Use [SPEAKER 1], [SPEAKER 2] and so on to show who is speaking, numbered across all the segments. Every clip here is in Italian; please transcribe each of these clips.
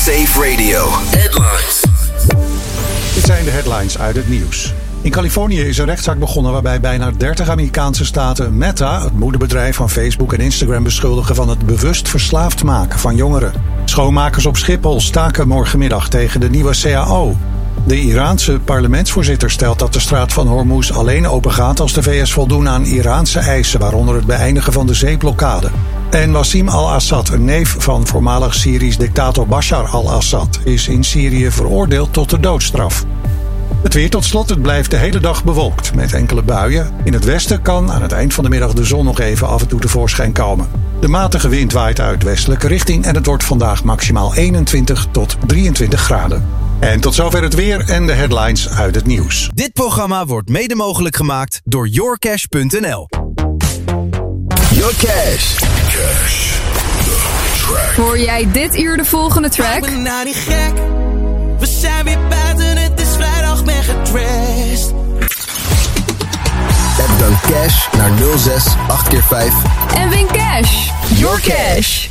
[SPEAKER 1] Safe Radio. Headlines.
[SPEAKER 2] Dit zijn de headlines uit het nieuws. In Californië is een rechtszaak begonnen waarbij bijna 30 Amerikaanse staten Meta, het moederbedrijf van Facebook en Instagram, beschuldigen van het bewust verslaafd maken van jongeren. Schoonmakers op Schiphol staken morgenmiddag tegen de nieuwe CAO. De Iraanse parlementsvoorzitter stelt dat de straat van Hormuz alleen opengaat als de VS voldoen aan Iraanse eisen, waaronder het beëindigen van de zeeblokkade. En Wassim al-Assad, een neef van voormalig Syrisch dictator Bashar al-Assad, is in Syrië veroordeeld tot de doodstraf. Het weer tot slot, het blijft de hele dag bewolkt met enkele buien. In het westen kan aan het eind van de middag de zon nog even af en toe tevoorschijn komen. De matige wind waait uit westelijke richting en het wordt vandaag maximaal 21 tot 23 graden. En tot zover het weer en de headlines uit het nieuws.
[SPEAKER 3] Dit programma wordt mede mogelijk gemaakt door yourcash.nl.
[SPEAKER 1] Your Cash.
[SPEAKER 4] Hoor jij dit uur de volgende track?
[SPEAKER 5] Ik ben nou niet gek. We zijn weer buiten, het is vrijdag, ben getrashed.
[SPEAKER 1] App dan Cash naar 06 8x5
[SPEAKER 4] En win cash. Your Cash.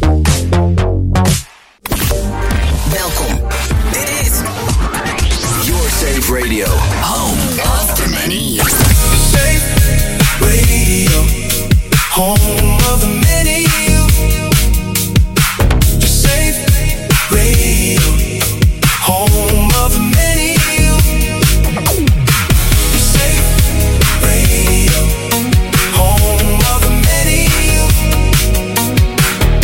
[SPEAKER 1] Welkom. Dit is Your Safe Radio. Home after many years.
[SPEAKER 5] Safe Radio. Home of the many. Safe Radio. Home of the many. Safe Radio. Home of the many.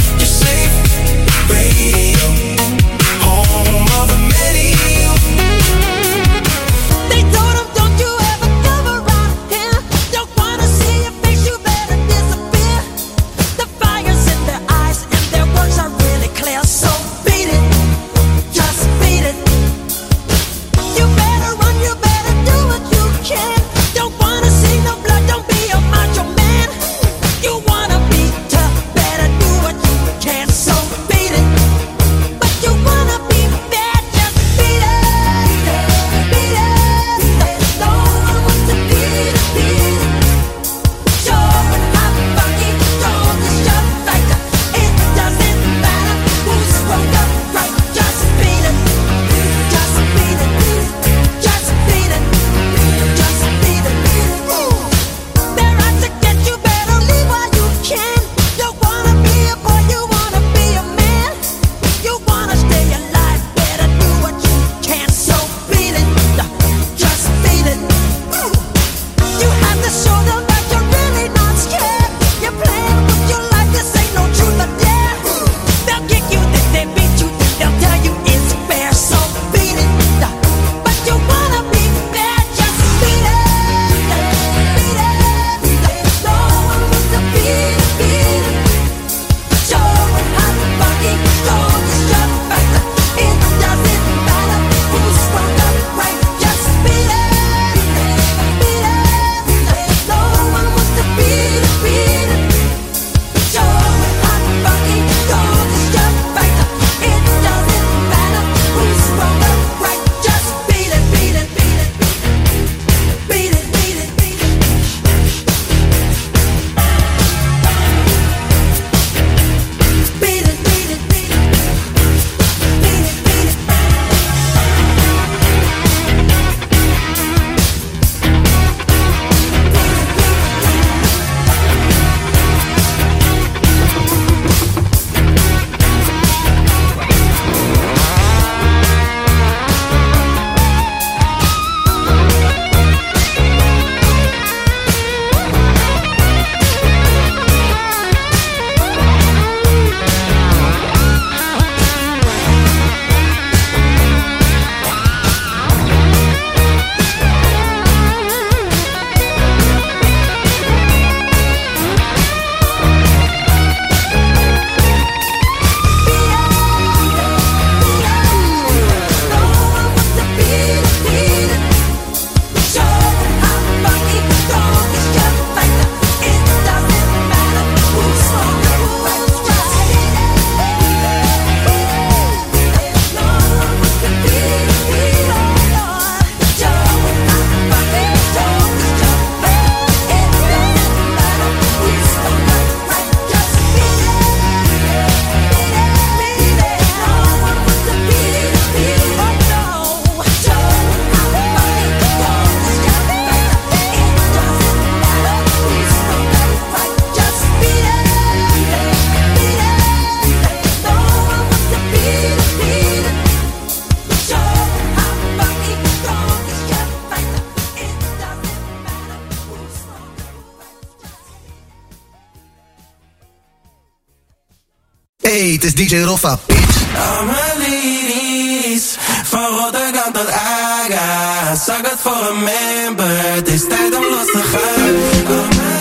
[SPEAKER 6] DJ Roffa, bitch.
[SPEAKER 5] Al mijn ladies, van Rotterdam tot Aga. Zak het voor een member, het is tijd om los te gaan. Al mijn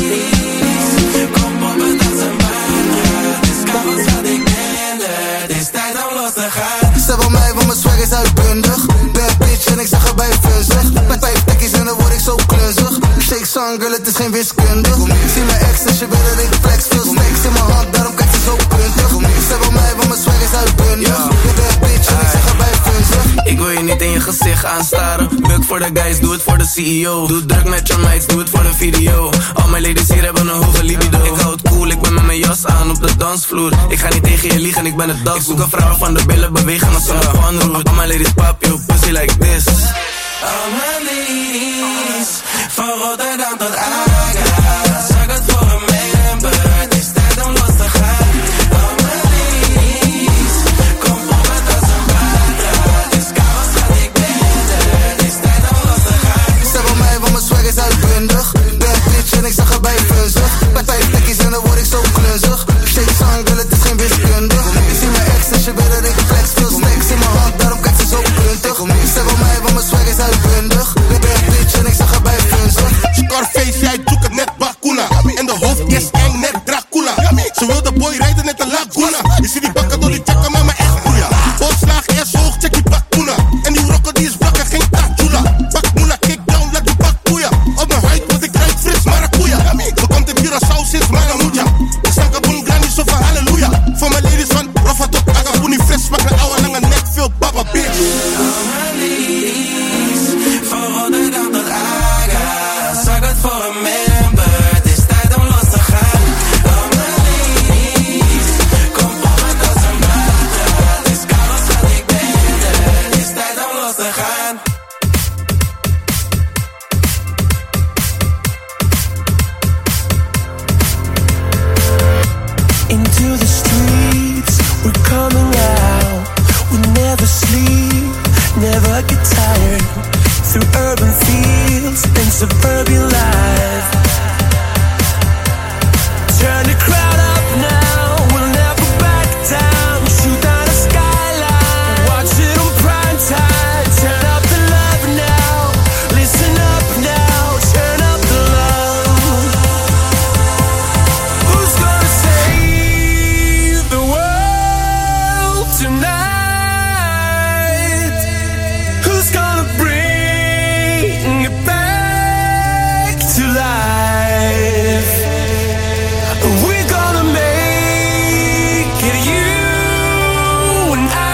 [SPEAKER 5] ladies, kom op en dans een baan. Het is koud, schat, ik ben er, het is tijd om los te gaan.
[SPEAKER 6] Stel bij mij, want mijn swag is uitbundig. Bad bitch en ik zeg erbij vunzig. Met 5 tekjes en dan word ik zo klunzig. Shake song, girl, het is geen wiskunde. Zie mijn ex als je wil dat ik flex. Veel snacks in mijn hand, daarom kijk ze zo puntig. Stel bij mij, want mijn swag is uitbundig. Bad bitch en ik zeg erbij vunzig.
[SPEAKER 5] Ik wil je niet in je gezicht aanstaren. Buk voor de guys, doe het voor de CEO. Doe druk met je meid, doe het voor de video. Al mijn ladies hier hebben een hoge libido. Ik hou het cool, ik ben met mijn jas aan op de dansvloer. Ik ga niet tegen je liegen, ik ben het dag. Ik zoek een vrouw van de billen bewegen als een panroer. Al mijn ladies pop your pussy like this. Al mijn ladies, van Rotterdam tot Aga. Zak het voor een member, het is tijd om los te gaan. Al mijn ladies, kom op met als een batra. Het is koud, schat, ik ben er, het is tijd om los te gaan.
[SPEAKER 6] Stel bij mij, want mijn swag is uitbundig. Bad bitch en ik zeg erbij vunzig. Met 5 tekjes en dan word ik zo klunzig. Shake song, girl, het is geen wiskunde. Ik zie mijn ex als je wil dat ik flex. Veel snacks in mijn hand, daarom kijkt ze zo puntig. Stel bij mij, want mijn swag is uitbundig. Bad bitch en ik zeg erbij vunzig.
[SPEAKER 7] Scarface, jij doet het net Bakuna. En de hoofd is eng, net Dracula. Ze wil de boy rijden net een Laguna. Je ziet die bakken door die checken met mijn echt boeia. Bolslaag, ass hoog, check die Bakuna. En die rocker die is wakker, geen Tatjula. Bakuna, kick down, laat die bakboeia. Op mijn huid, want ik ruik fris maracuja. Zo komt de Curaçao sinds Maramuja. De stankaboen granny, zo van halleluja. Voor mijn ladies van Roffa tot Agaboeni. Fris, pak een ouwe lange nek, veel baba bitch.
[SPEAKER 5] Al mijn ladies, van Rotterdam tot Aga. Zak het voor een member, het is tijd om los te gaan. Al mijn ladies, kom op met als een batra. Het is koud, schat, ik ben er, het is tijd om los te gaan.
[SPEAKER 8] Into the streets, we're coming out. We never sleep, never get tired. Through urban fields and suburban life. Turn the crowd up now, we'll never back down. Shoot down the skyline, watch it on prime time. Turn up the love now, listen up now. Turn up the love. Who's gonna save the world tonight? Who's gonna bring it back to life? We're gonna make it, you and I.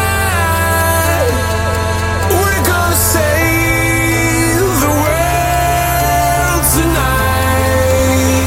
[SPEAKER 8] We're gonna save the world tonight.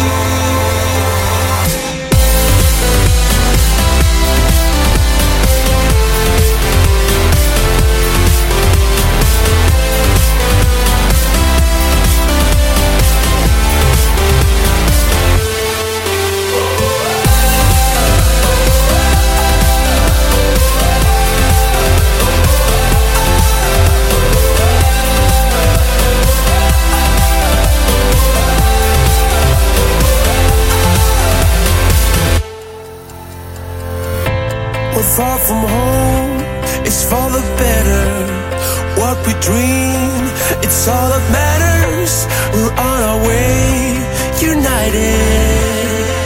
[SPEAKER 8] We're far from home, it's for the better. What we dream, it's all that matters. We're on our way, united.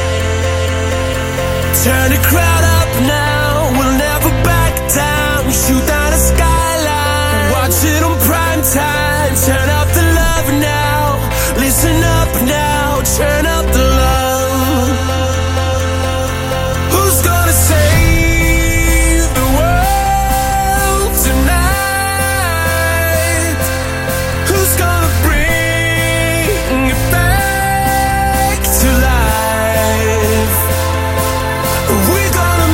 [SPEAKER 8] Turn the crowd up now, we'll never back down. Shoot down the skyline, watch it on prime time. Turn up the love now, listen up now. Turn up the love. Who's gonna save the world tonight? Who's gonna bring it back to life? We're gonna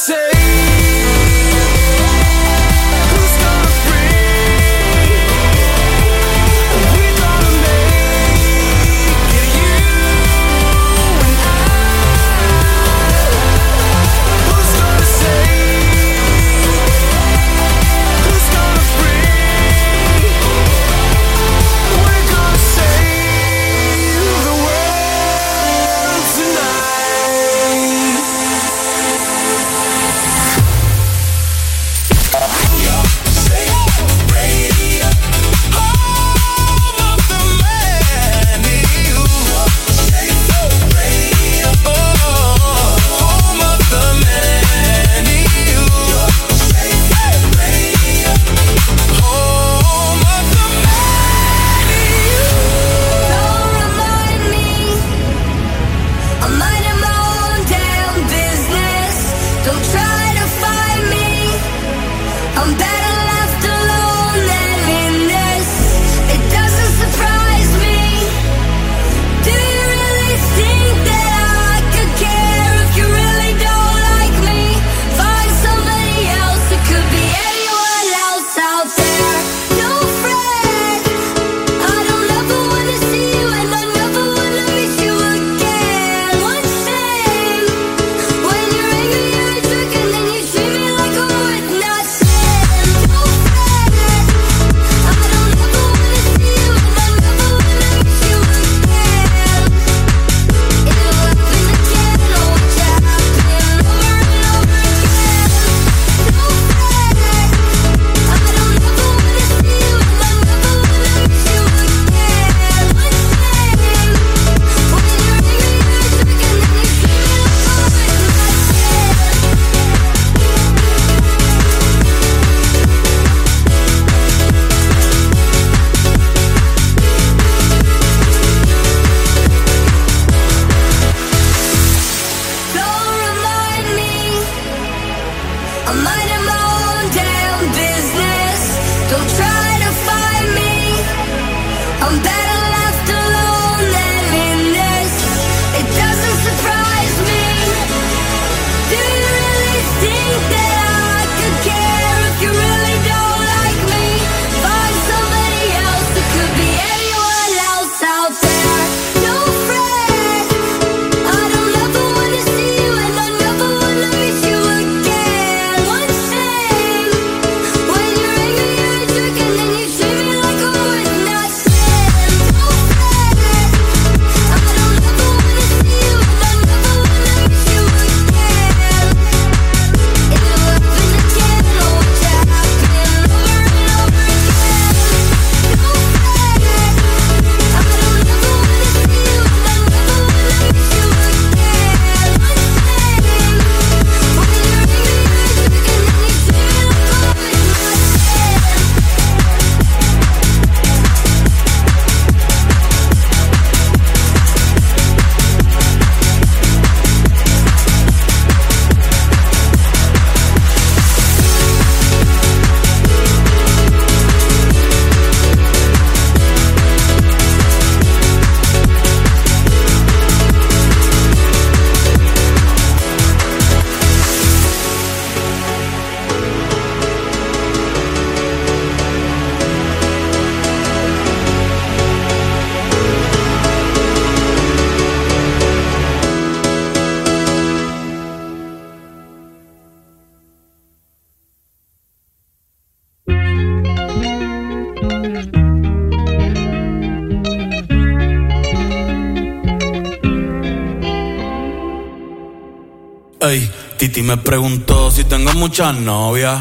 [SPEAKER 9] Ey, Titi me preguntó si tengo muchas novias.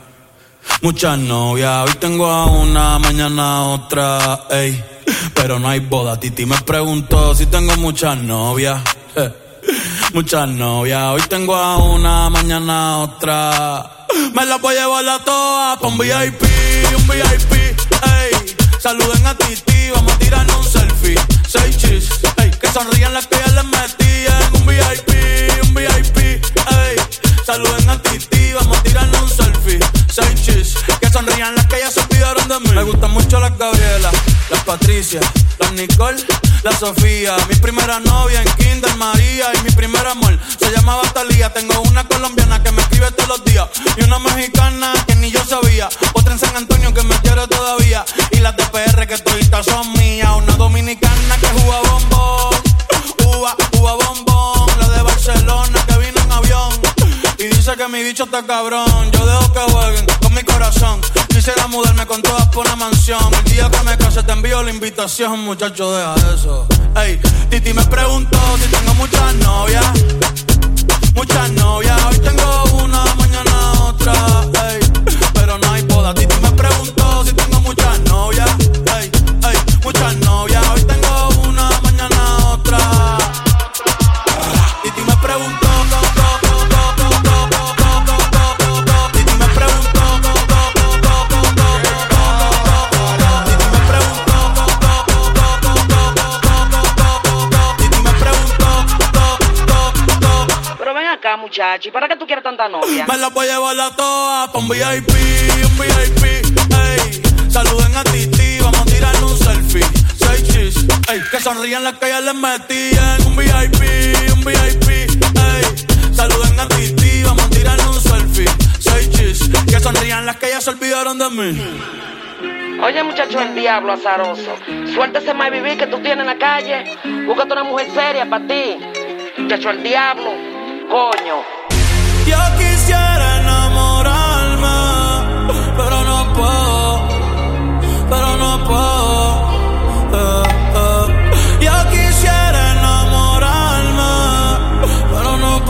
[SPEAKER 9] Muchas novias, hoy tengo a una, mañana a otra, ey. Pero no hay boda. Titi me preguntó si tengo muchas novias. Muchas novias, hoy tengo a una, mañana a otra. Me las voy a llevar a todas pa' un VIP, ey. Saluden a Titi, vamos a tirarnos un selfie. 6 chis, ey. Que sonrían las que ya les metí en un VIP, ey. Saluden a Titi, vamos a tirarnos un selfie. 6 chis, que sonrían las que ya se olvidaron de mí. Me gustan mucho las Gabriela, las Patricia, las Nicole, la Sofía. Mi primera novia en Kinder María y mi primer amor se llamaba Talía. Tengo una colombiana que me sé que mi bicho está cabrón. Yo dejo que jueguen con mi corazón. Quisiera mudarme con todas por una mansión. El día que me case te envío la invitación. Muchacho, deja eso. Ey, Titi me preguntó si tengo muchas novias. Muchas novias. Hoy tengo una, mañana otra. Ey, pero no hay boda. Titi me preguntó si tengo muchas novias. Ey, ey, muchas novias. Hoy tengo una, mañana otra. Titi me preguntó.
[SPEAKER 10] Muchacho, ¿y para qué tú quieres tanta novia?
[SPEAKER 9] Me la voy a llevar a todas pa' un VIP, ey. Saluden a Titi, vamos a tirarle un selfie. 6 chis, ey. Que sonrían las que ya les metían. Un VIP, ey. Saluden a Titi, vamos a tirarle un selfie. 6 chis, que sonrían las que ya se olvidaron de mí.
[SPEAKER 10] Oye, muchacho, el diablo azaroso. Suéltese más vivir que tú tienes en la calle. Búscate una mujer seria para ti. Muchacho, el diablo. Coño.
[SPEAKER 9] Yo quisiera enamorarme, pero no puedo, Yo quisiera enamorarme, pero no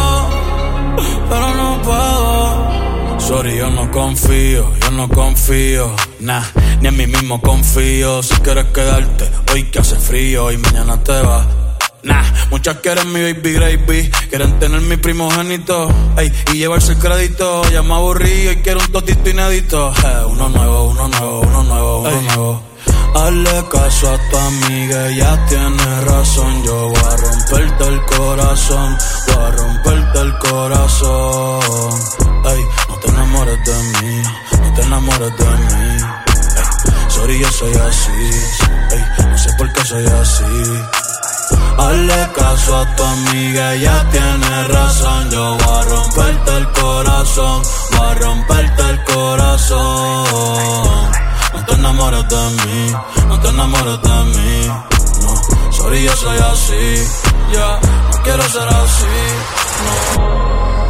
[SPEAKER 9] puedo. Sorry, yo no confío, nah, ni en mí mismo confío. Si quieres quedarte, hoy que hace frío y mañana te vas. Nah, muchas quieren mi baby gravy, quieren tener mi primogénito, ey, y llevarse el crédito. Ya me aburrí y quiero un totito inédito. Uno nuevo. Hazle caso a tu amiga, ella tiene razón. Yo voy a romperte el corazón, ey, no te enamores de mí, ey, sorry, yo soy así, ey, no sé por qué soy así. Hazle caso a tu amiga, ella tiene razón. Yo voy a romperte el corazón, No te enamores de mí, no. Sorry, yo soy así, ya, no quiero ser así, no.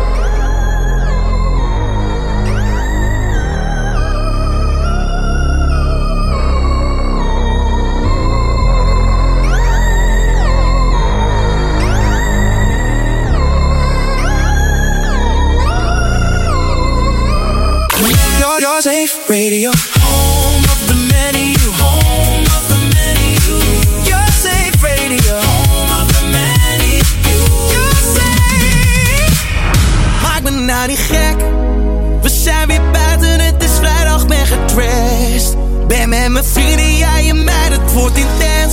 [SPEAKER 8] Your safe radio, home of the many, Your safe radio, home of the many, Your safe. Maak me nou niet gek, we zijn weer buiten, het is vrijdag, ben getrashed. Ben met mijn vrienden, jij en mij, het wordt intens.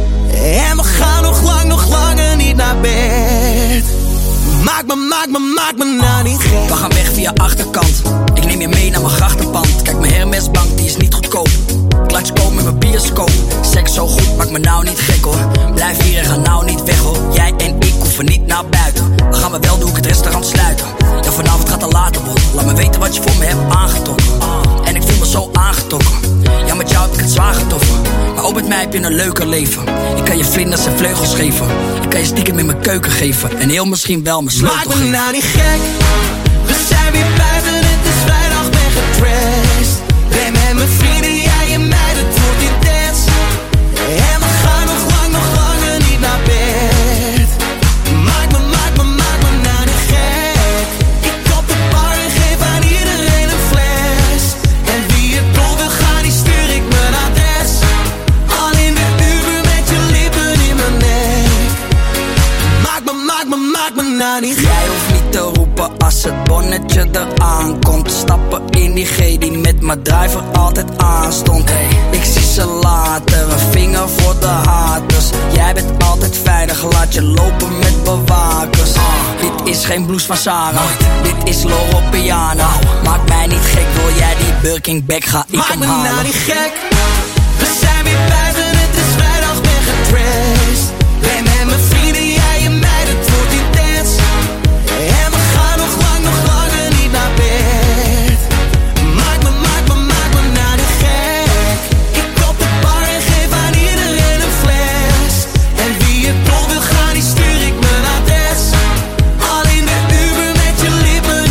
[SPEAKER 8] En we gaan nog langer niet naar bed. Maak me nou niet gek.
[SPEAKER 11] We gaan weg via achterkant. Ik neem je mee naar mijn grachtenpand. Kijk, mijn Hermesbank, die is niet goedkoop. Clutch komen met mijn bioscoop. Seks zo goed, maak me nou niet gek hoor. Blijf hier en ga nou niet weg hoor. Jij en ik hoeven niet naar buiten. Dan gaan we wel, doe ik het restaurant sluiten. Ja, vanavond gaat het later worden. Laat me weten wat je voor me hebt aangetrokken. En ik voel me zo aangetrokken. Ja, met jou heb ik het zwaar getroffen. Maar ook met mij heb je een leuker leven. Ik kan je vlinders en vleugels geven. Ik kan je stiekem in mijn keuken geven. En heel misschien wel mijn sleutel geven.
[SPEAKER 8] Maak me nou niet gek. We zijn weer buiten, het is vrijdag, ben getrashed. Ben met mijn vrienden, jij en mij, het wordt intens. En we gaan nog langer niet naar bed. Maak me nou niet gek. Ik kop de bar en geef aan iedereen een fles. En wie het door wil gaan, die stuur ik mijn adres. Al in de Uber met je lippen in mijn nek. Maak me nou niet gek.
[SPEAKER 11] Jij hoeft niet te roepen als het bonnetje eraan komt. Stappen in die G die met mijn driver altijd aanstond. Ik zie ze later, een vinger voor de haters. Jij bent altijd veilig, laat je lopen met bewakers. Dit is geen blues van Sarah, dit is Loro Piana. Maak mij niet gek, wil jij die Birkin bag, ga ik hem halen.
[SPEAKER 8] Maak me nou niet gek. We zijn weer buiten, het is vrijdag, ben getrashed. Ben met mijn vrienden, jij en mij, het wordt intens. En we gaan nog langer niet naar bed. Maak me nou niet gek. Ik kop de bar en geef aan iedereen een fles. En wie het door wil gaan, die stuur ik mijn adres. Al in de Uber met je lippen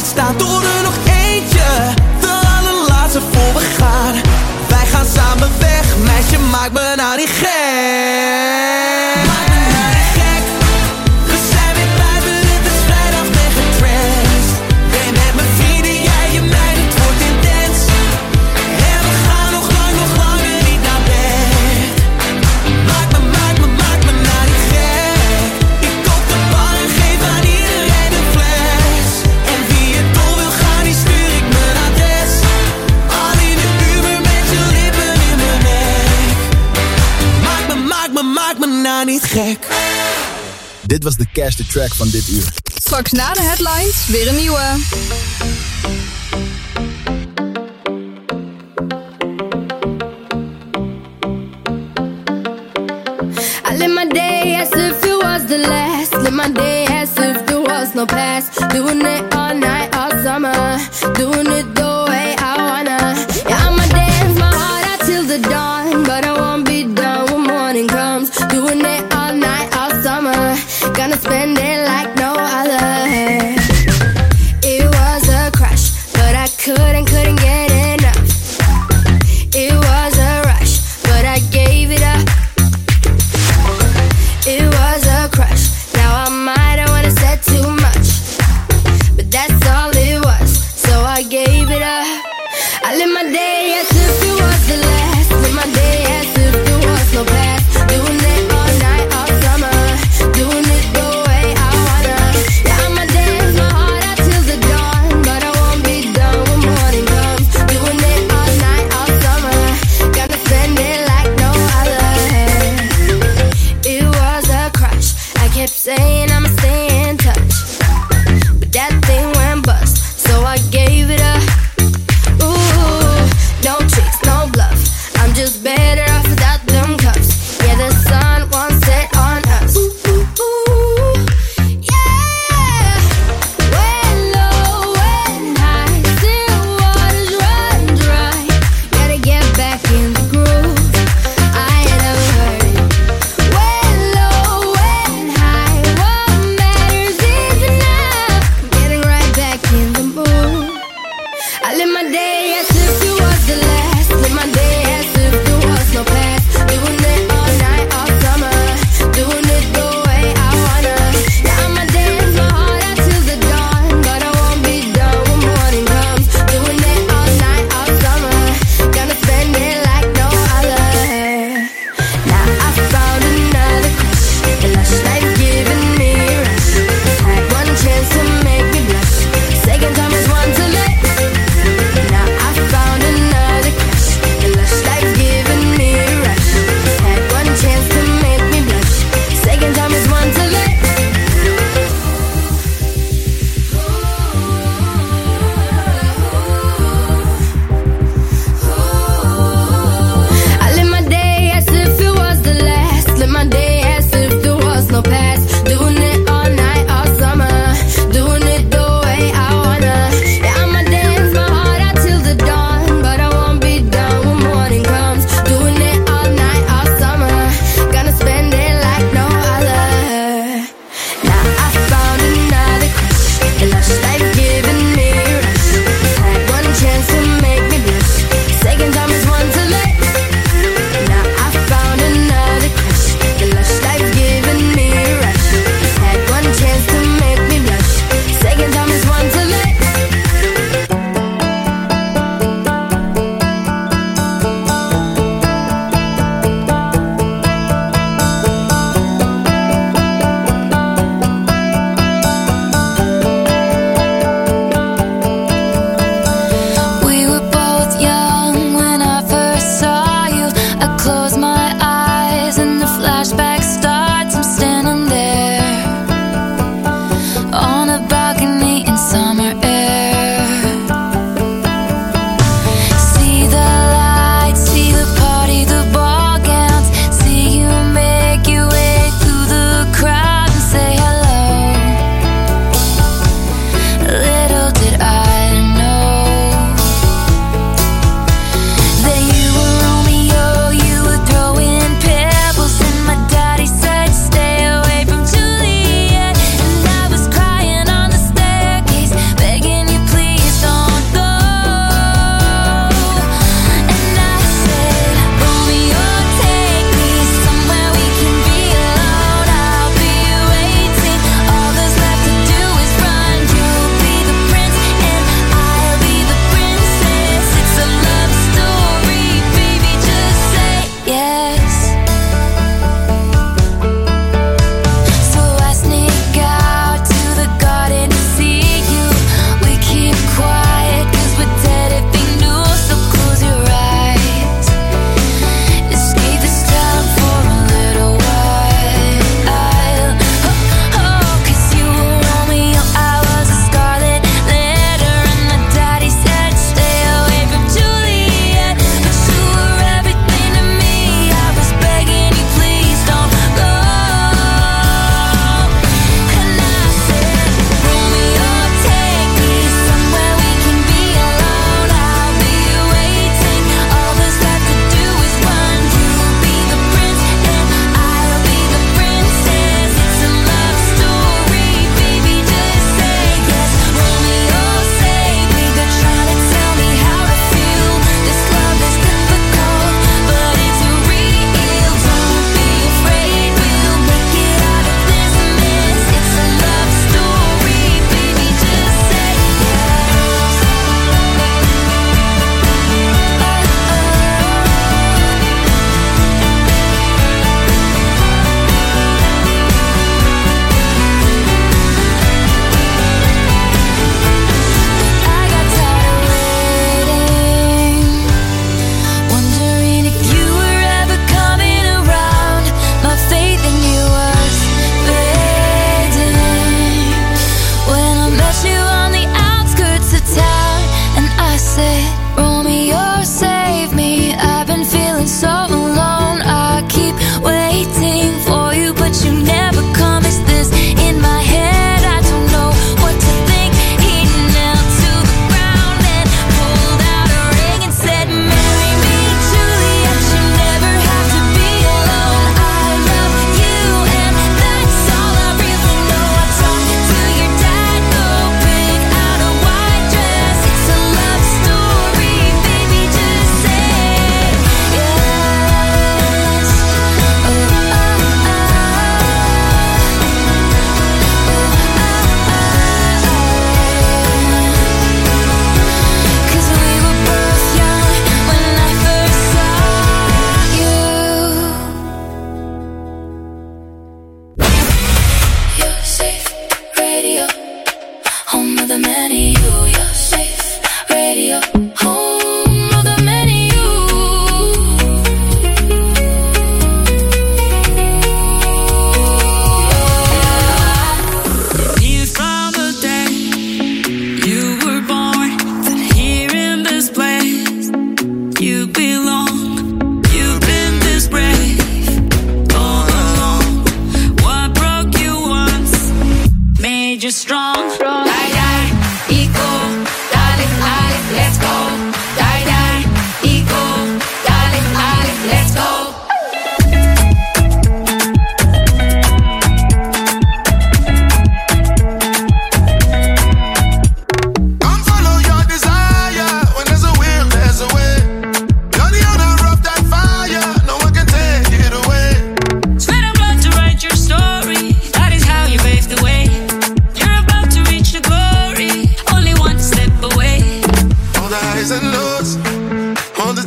[SPEAKER 8] dit staat er nog eentje. De allerlaatste voor we gaan. Wij gaan samen weg, meisje, maak me nou niet gek. Maak me nou niet gek. We zijn weer buiten, het is vrijdag, ben getrashed. Ben met mijn vrienden, jij en mij, het wordt intens. En we gaan nog langer niet naar bed. Maak me nou niet gek. Ik koop de bar en geef aan iedereen een fles. En wie het door wil gaan, die stuur ik mijn adres. Al in de Uber met je lippen in mijn nek. Maak me nou niet gek.
[SPEAKER 1] Dit was de Cash the Track van dit uur.
[SPEAKER 4] Straks na de headlines weer een nieuwe.
[SPEAKER 12] I live my day as if it was the last. Live my day as if there was no past. Doing it all night, all summer. Doing it the way I wanna. Yeah, I'ma dance my heart out till the dawn. But I won't be done when morning comes. Doing it all night, all summer. Gonna spend it like no other. It was a crush, but I couldn't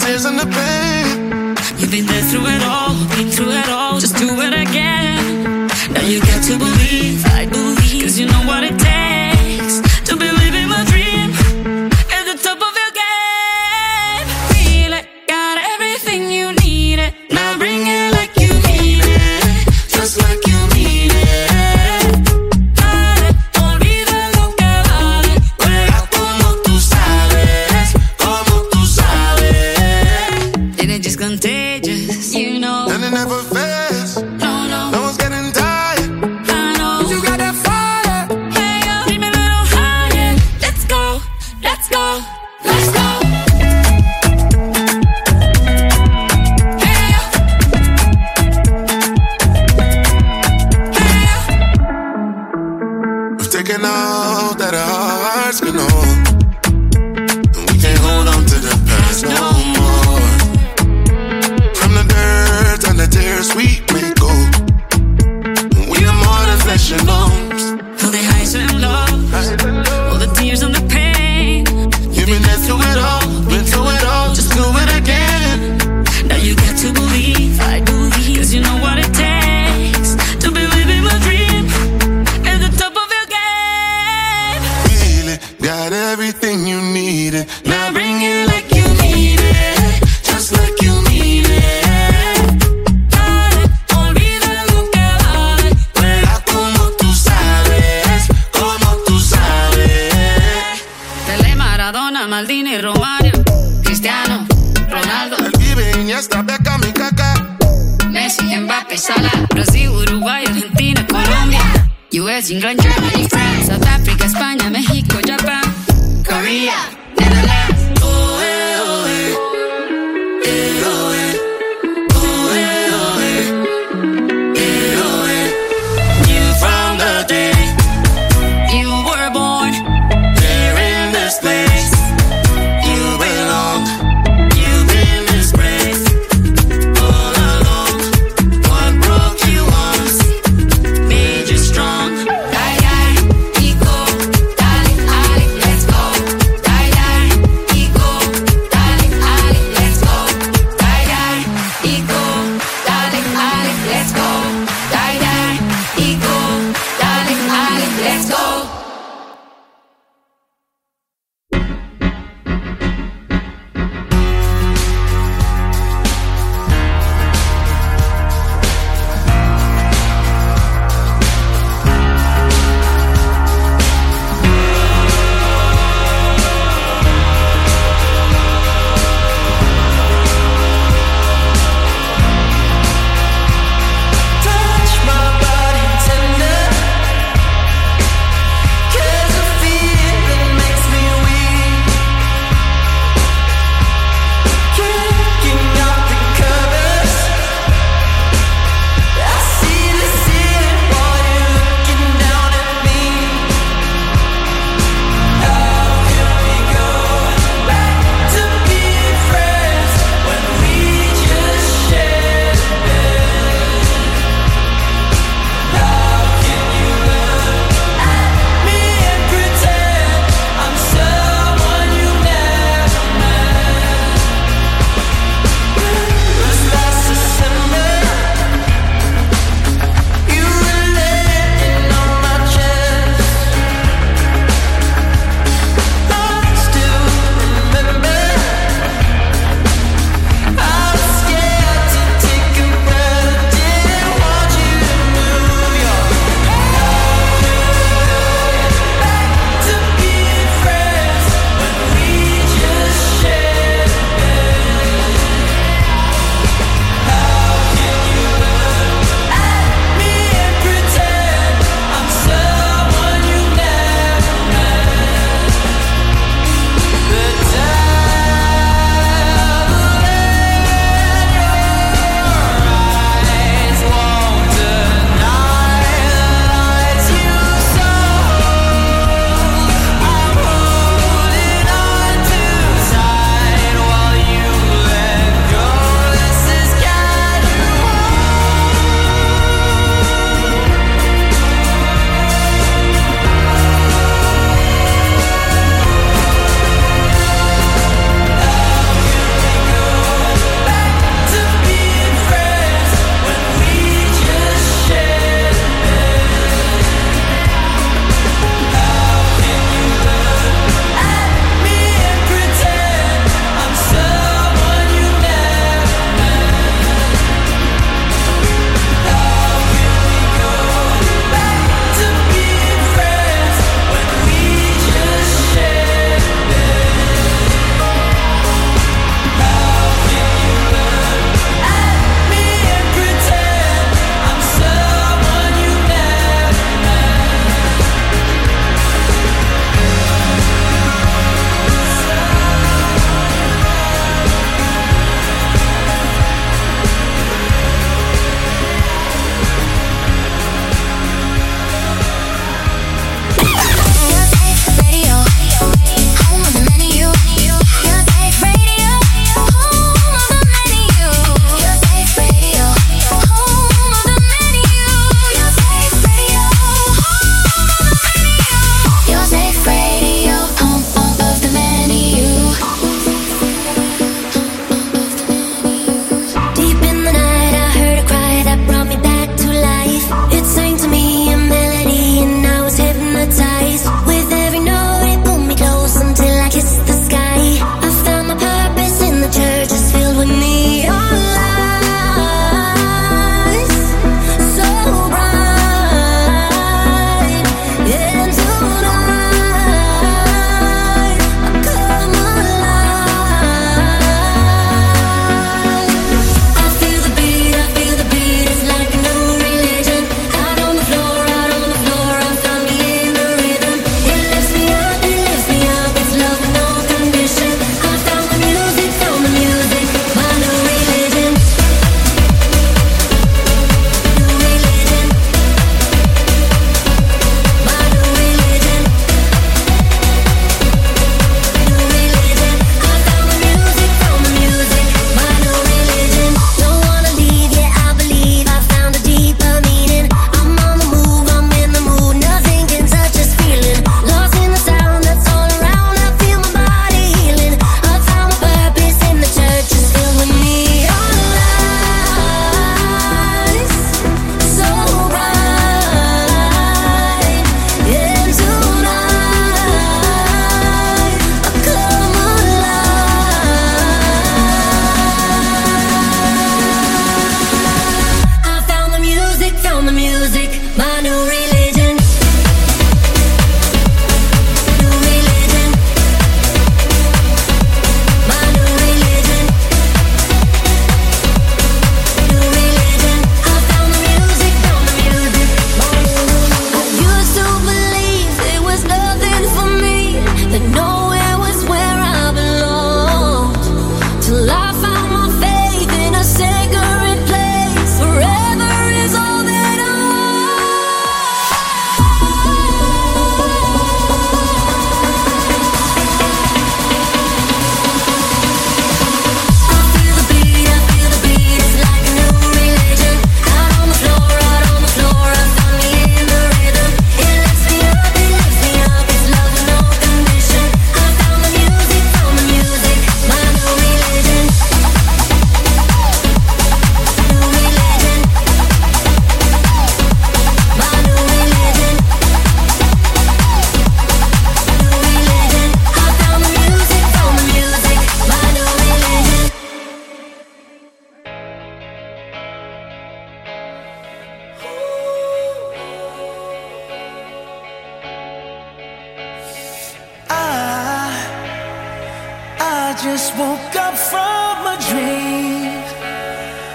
[SPEAKER 8] tears and the pain.
[SPEAKER 13] You've been there through it all, been through it all. Just do it again. Now you got to believe, I believe, 'cause you know what it takes to believe in my dream. At the top of your game, feel it, got everything you need it. Now bring it like you mean it, just like you mean it. Dale, olvida lo que vale, juega como tú sabes, como tú sabes. And it's just contagious, you know.
[SPEAKER 8] And it never fails. No one's getting tired.
[SPEAKER 13] I know.
[SPEAKER 8] You got that fire.
[SPEAKER 13] Hey, yo, dream a little higher. Let's go, let's go, let's go. Hey, yo. Hey, yo.
[SPEAKER 8] We've taken all that our hearts can hold, and we can't hold on to the past no more. From the dirt and the tears we may go, we are more than flesh and bones.
[SPEAKER 13] All the highs and lows, all the tears and the pain.
[SPEAKER 8] You've been there through it all, been through it all. Just do it again.
[SPEAKER 13] Now you got to believe, I believe, 'cause you know what it takes to believe in my dream. At the top of your game,
[SPEAKER 8] Feel it, got everything you needed.
[SPEAKER 13] now bring it like you mean it, just like you mean it. Dale, olvida lo que vale,
[SPEAKER 8] Juega como tú sabes, como tú sabes.
[SPEAKER 13] Pelé, Maradona, Maldini, Romario, Cristiano, Ronaldo,
[SPEAKER 8] El Vive, Iniesta, Beckham y Kaká.
[SPEAKER 13] Messi, Mbappé, Salah, Brasil, Uruguay, Argentina, Colombia, US, England, Germany, France, South Africa, España, México, Japan, Korea, Netherlands. Oh, eh, oh, eh. Eh, oh, eh. Oh, eh, oh, eh. Eh, oh, eh.
[SPEAKER 8] Knew from the day
[SPEAKER 13] You were born,
[SPEAKER 8] there in this place, you belong. You've been disgraced all along. What broke you once
[SPEAKER 13] made you strong. Die, die, Nico, dale, Ale, let's go. Die, die.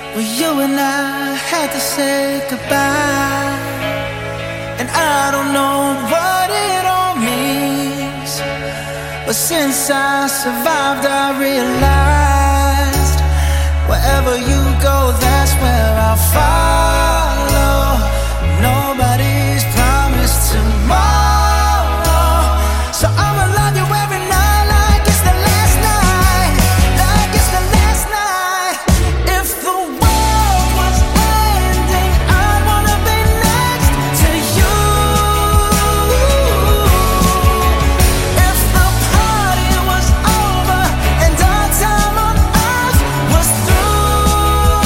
[SPEAKER 14] Well, you and I had to say goodbye, and I don't know what it all means, but since I survived I realized wherever you go, that's where I'll follow. Nobody's promised tomorrow, so I'ma love you every night like it's the last night, like it's the last night. If the world was ending, I'd wanna be next to you. If the party was over and our time on earth was through,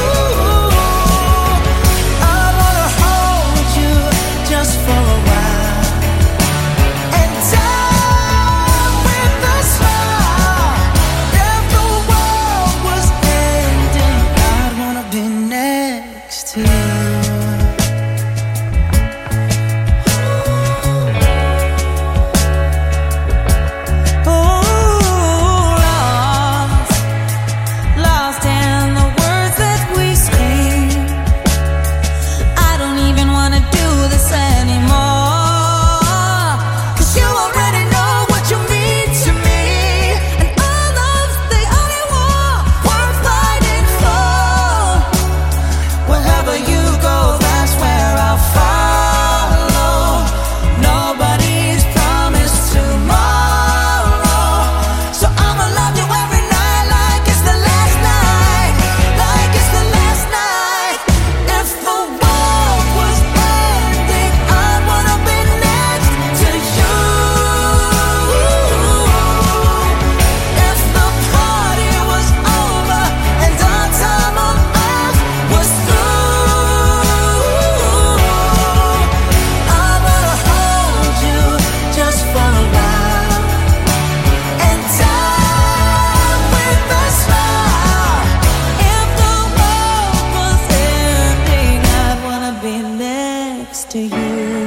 [SPEAKER 14] I wanna hold you just for a while and die with a smile. If the world was ending, I'd wanna be next to you.
[SPEAKER 13] Lost in the words that we scream. I don't even wanna do this anymore, 'cause you already know what you mean to me, and our love's the only war worth fighting for.
[SPEAKER 14] Wherever you go, that's where I'll follow. Nobody's promised tomorrow, so I'ma love you every night like it's the last night, like it's the last night. If the world was ending, I'd wanna be next to you. If the party was over and our time on earth was through, I wanna hold you just for a while and die with a smile.
[SPEAKER 13] If the world was ending, I'd wanna be next to you.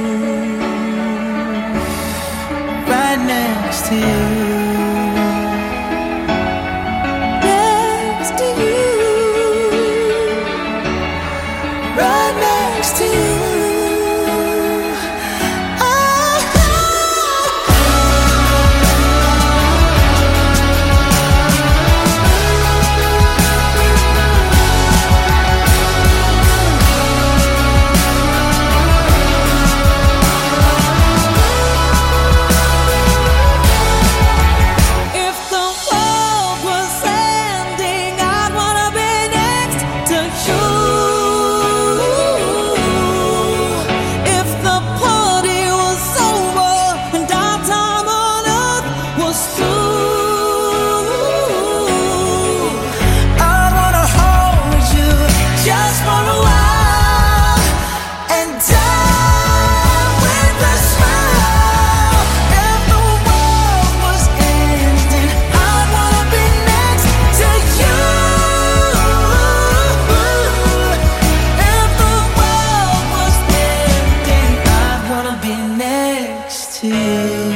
[SPEAKER 14] Right next to you.
[SPEAKER 13] Next to you.
[SPEAKER 14] Right next to you.
[SPEAKER 13] If the world was ending, I'd wanna be next to you. If the party was over and our time on earth was through,
[SPEAKER 14] I wanna hold you just for a while and die with a smile. If the world was ending, I'd wanna be next to you. If the world was ending, I'd wanna be next to you.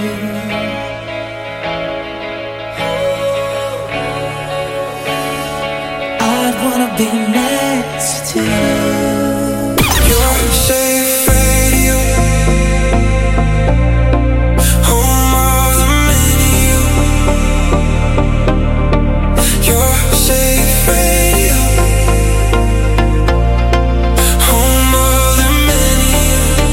[SPEAKER 14] I'd wanna be next to you.
[SPEAKER 8] You're safe radio, home of the many. You're safe radio, home of the many.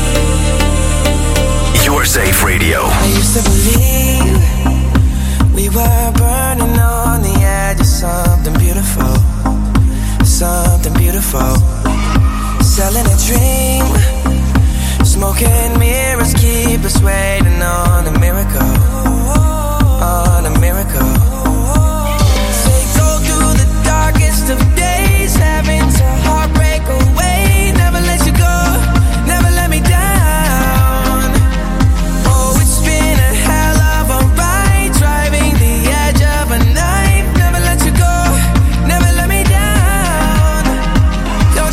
[SPEAKER 3] Your Safe Radio.
[SPEAKER 14] I used to believe we were burning on the edge of something beautiful, something beautiful. Selling a dream, smoking mirrors keep us waiting on a miracle, on a miracle. Say go through the darkest of days, having to heartbreak away. Never let you go, never let me down. Oh, it's been a hell of a ride, driving the edge of a knife. Never let you go, never let me down. Yo,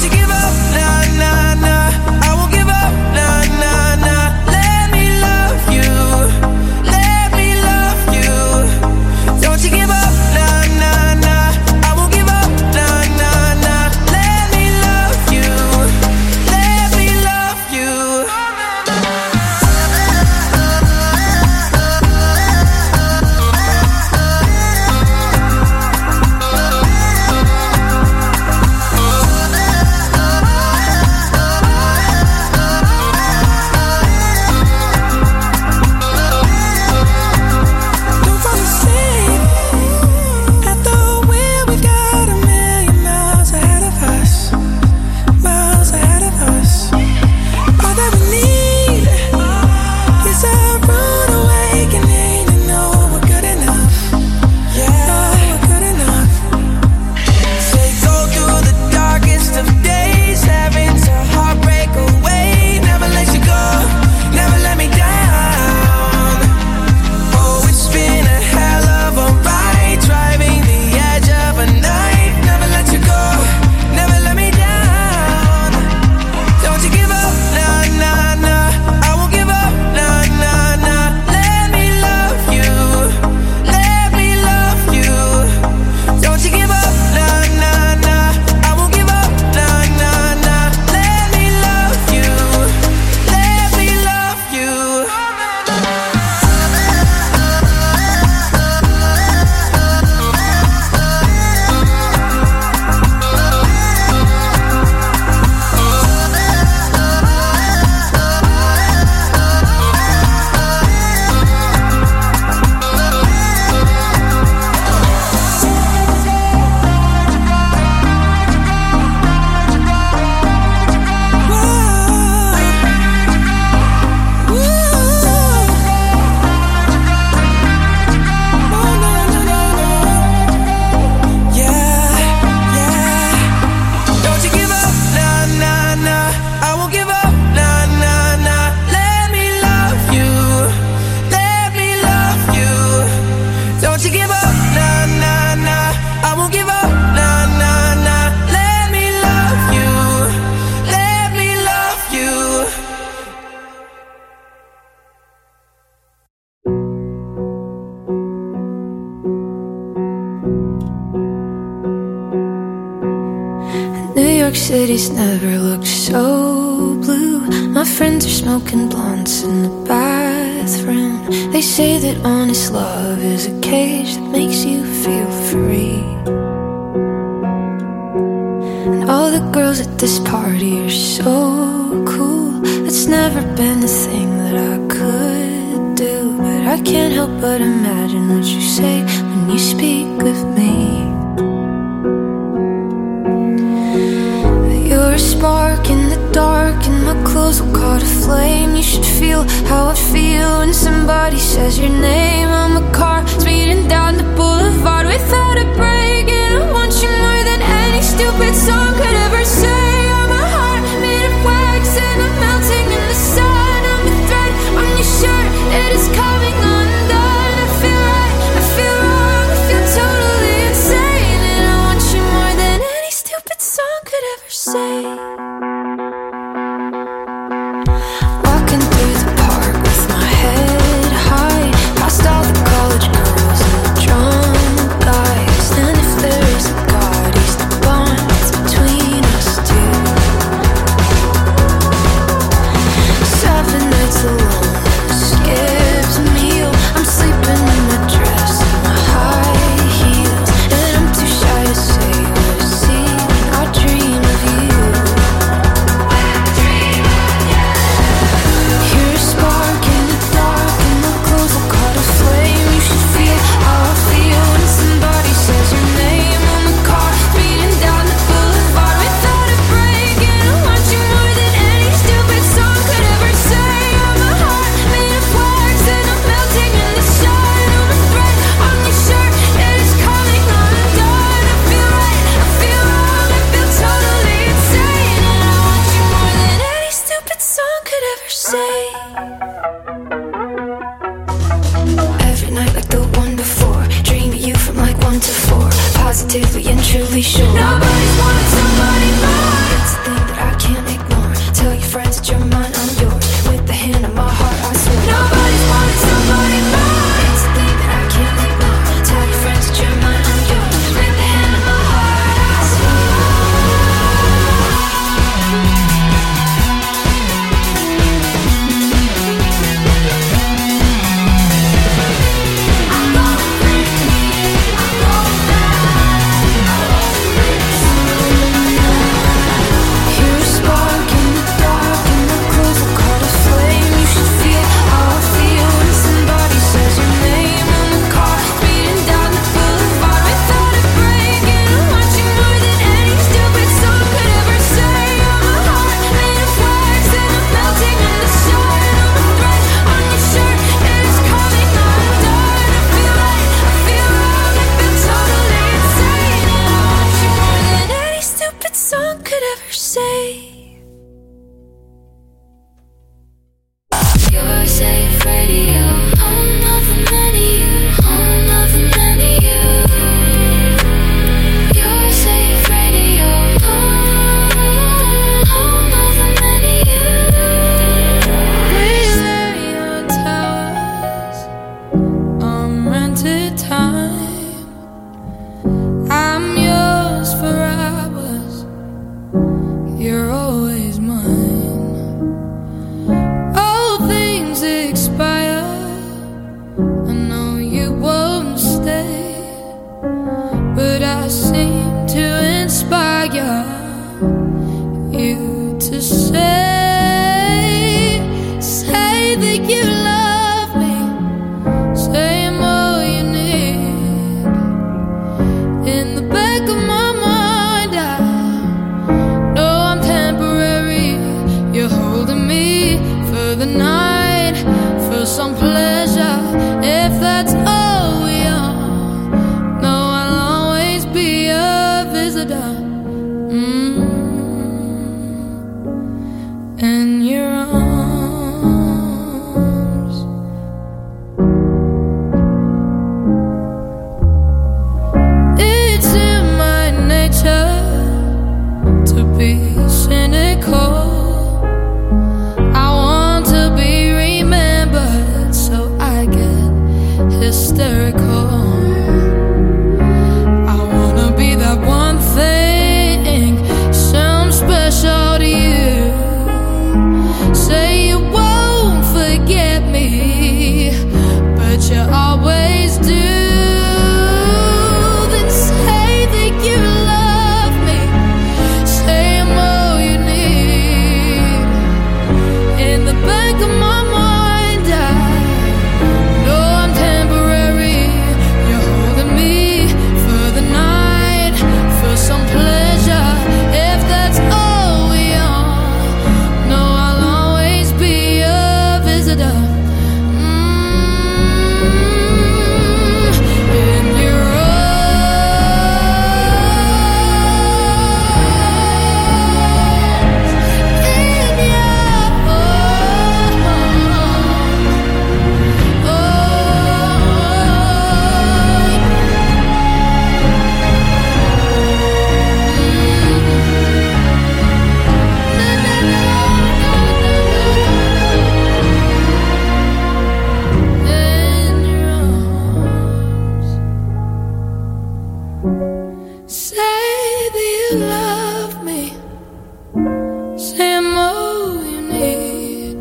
[SPEAKER 15] New York City's never looked so blue. My friends are smoking blunts in the bathroom. They say that honest love is a cage that makes you feel free. And all the girls at this party are so cool. It's never been a thing that I could do, but I can't help but imagine what you say when you speak of me. You're a spark in the dark and my clothes will caught a flame. You should feel how I feel when somebody says your name. I'm a car speeding down the boulevard without a break, and I want you more than any stupid song could ever say. I'm a heart made of wax and I'm melting in the sun. I'm a thread on your shirt, it is coming undone. I feel right, I feel wrong, I feel totally insane, and I want you more than any stupid song could ever say. Walking through the park with my head high, past all the college girls and the drunk guys. And if there is a God, he's the bond that's between us two. 7 nights alone, skipped a meal. I'm sleeping in my dress and my high heels, and I'm too shy to say what I see when I dream of you. You're a spark in the dark and my clothes will caught a flame. You should feel how I feel when somebody says your name. I'm a car speeding down the boulevard without a break, and I want you more than any stupid song could ever say. I'm a heart made of wax and I'm melting in the sun. I'm a thread on your shirt, it is coming undone. I feel right, I feel wrong, I feel totally insane, and I want you more than any stupid song could ever say. Every night like the one before, dream of you from like 1 to 4, positively and truly sure. Nobody's wanted somebody more. It's a thing that I can't ignore. Tell your friends that you're mine, I'm yours. With the hand on my heart, I swear. Nobody's wanted somebody more. It's a thing that I can't ignore. Tell your friends that you're mine, I'm yours. With the hand on my heart, I swear. I'm gonna bring me, I'm going back. I won't bring you love me. Say I'm all you need.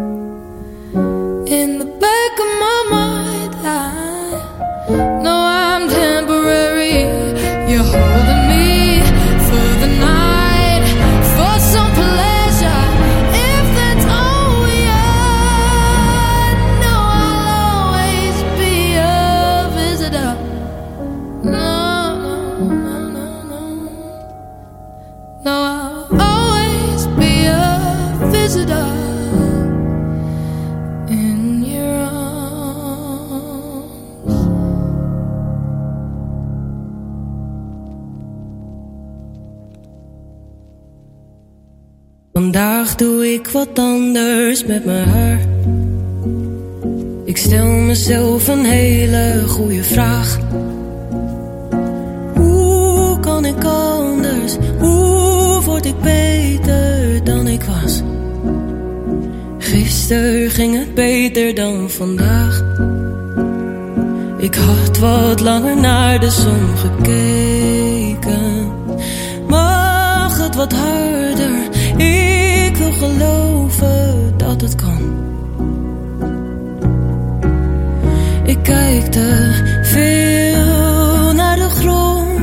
[SPEAKER 15] In the back of my mind, I know I'm temporary. You're holding me for the night, for some pleasure. If that's all we are, no, I'll always be a visitor. No, no, no, no, no. No, I'll always be a visitor in your arms.
[SPEAKER 16] Vandaag doe ik wat anders met mijn haar. Ik stel mezelf een hele goede vraag. Hoe kan ik anders? Hoe word ik beter dan ik was? Gisteren ging het beter dan vandaag. Ik had wat langer naar de zon gekeken. Mag het wat harder? Ik wil geloven dat het kan. Ik kijk te veel naar de grond.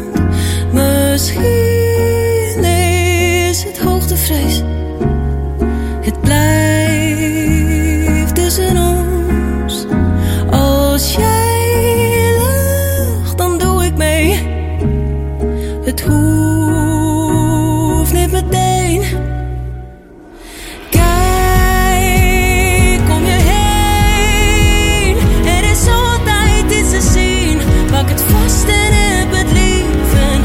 [SPEAKER 16] Misschien is het hoogtevrees. Het blijft tussen ons. Als jij lacht, dan doe ik mee. Het hoeft niet meteen. Kijk om je heen. Er is altijd iets te zien. Pak het vast en heb het lief. En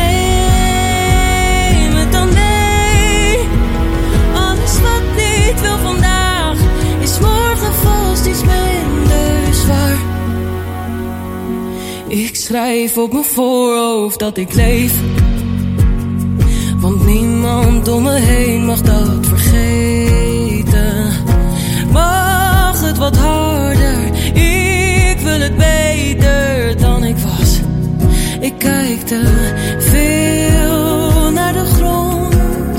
[SPEAKER 16] neem het dan mee. Alles wat niet wil vandaag is morgen vast iets minder zwaar. Ik schrijf op mijn voorhoofd dat ik leef. Want niemand om me heen mag dat vergeten. Mag het wat harder? Ik wil het beter dan ik was. Ik kijk te veel naar de grond.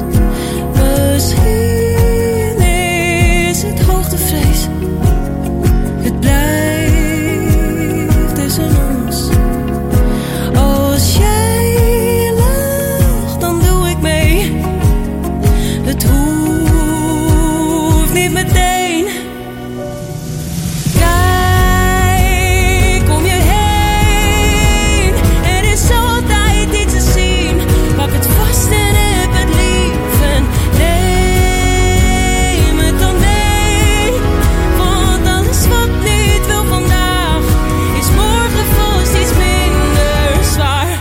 [SPEAKER 16] Misschien is het hoogtevrees. Het blijft tussen ons. Als jij lacht, dan doe ik mee. Het hoeft niet meteen. Kijk om je heen. Er is altijd iets te zien. Pak het vast en heb het lief. En neem het dan mee. Want alles wat niet wil vandaag is morgen vast iets minder zwaar.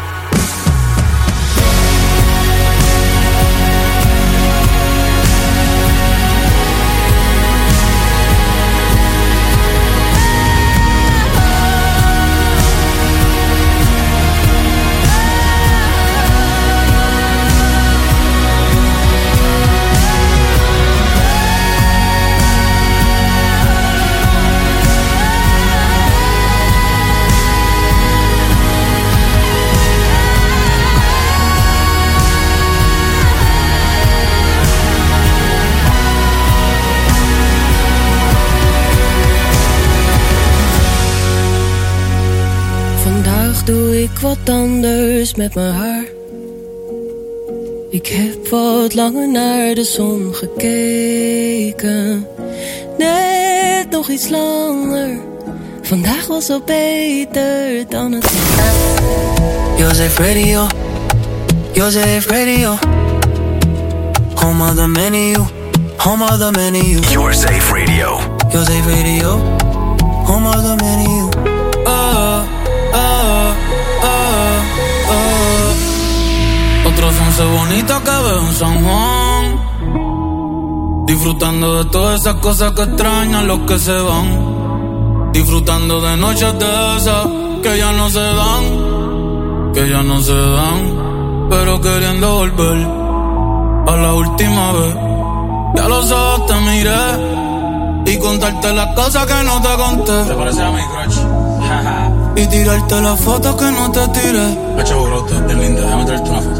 [SPEAKER 16] Vandaag doe ik wat anders met mijn haar. Ik heb wat langer naar de zon gekeken. Net nog iets langer. Vandaag was al beter dan het was.
[SPEAKER 5] Joseph Radio, Joseph Radio. Home of the menu, home of the menu.
[SPEAKER 17] Your Safe Radio.
[SPEAKER 5] Joseph Radio, home of the menu.
[SPEAKER 9] Otros 11 bonitos que veo en San Juan, disfrutando de todas esas cosas que extrañan los que se van, disfrutando de noches de esas que ya no se dan, que ya no se dan, pero queriendo volver a la última vez. Ya los ojos te miré y contarte las cosas que no te conté.
[SPEAKER 18] ¿Te parece a mi crush?
[SPEAKER 9] Y tirarte las fotos que no te tiré.
[SPEAKER 18] Hacho brote, es linda, déjame traerte una foto.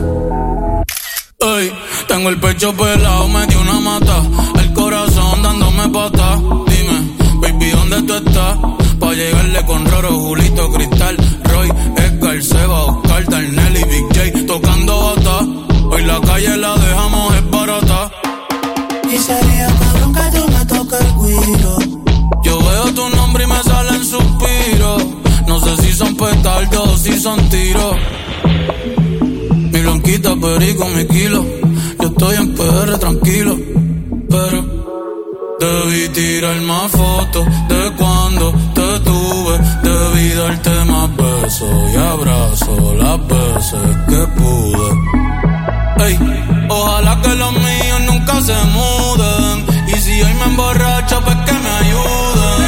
[SPEAKER 9] Tengo el pecho pelado, me dio una mata. El corazón dándome pata. Dime, baby, ¿dónde tú estás? Pa' llegarle con Roro, Julito, Cristal, Roy, Edgar, Seba, Oscar, Darnell y Big J tocando bata. Hoy la calle la dejamos es barata.
[SPEAKER 14] Y sería cabrón que tú me toques el guiro.
[SPEAKER 9] Yo veo tu nombre y me salen suspiros. No sé si son petardos o si son tiros. Mi blanquita, perico, mi kilo. Yo estoy en PR tranquilo, pero debí tirar más fotos de cuando te tuve. Debí darte más besos y abrazos las veces que pude. Ey, ojalá que los míos nunca se muden. Y si hoy me emborracho, pues que me ayuden.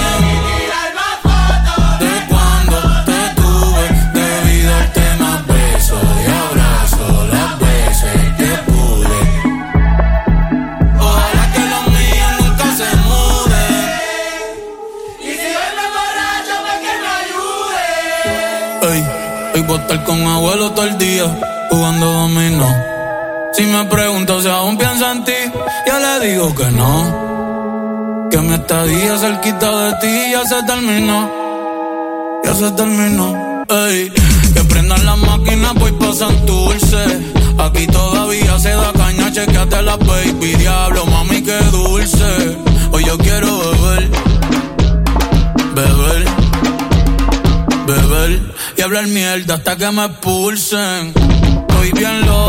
[SPEAKER 9] De cuando te tuve, debí darte más besos y abrazos las veces que pude. Ojalá que los míos nunca se muden. Y si hoy me emborracho, pues que me ayuden. Ey, hoy voy a estar con abuelo todo el día jugando dominó. Si me pregunto si aún pienso en ti, yo le digo que no. Que mi estadía cerquita de ti ya se terminó. Ya se terminó. Ey, que prendan las máquinas, voy pa' Santurce. Aquí todavía se da caña, chequeate la baby. Diablo, mami, qué dulce. Hoy yo quiero beber. Beber. Beber. Y hablar mierda hasta que me expulsen. Estoy bien loco.